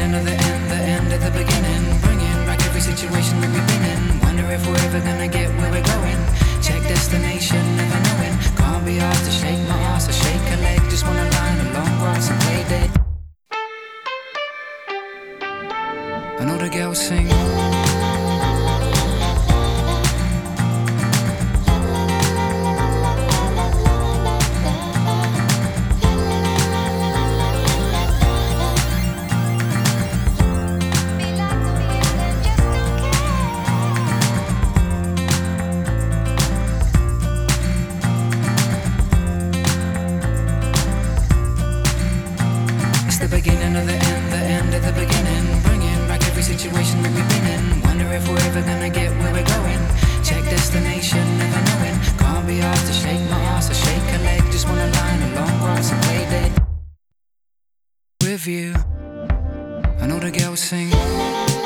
beginning of the end of the beginning. Bringing back every situation that we've been in. Wonder if we're ever gonna get where we're going. Check destination, never knowing. Can't be asked to shake my ass or shake a leg. Just wanna lie in a long grass and play dead. I know the girls sing. Beginning of the end of the beginning. Bringing back every situation that we've been in. Wonder if we're ever gonna get where we're going. Check destination, never knowing. Can't be asked to shake my ass or shake a leg. Just wanna lie in a long grass and play dead. With you, I know the girls sing.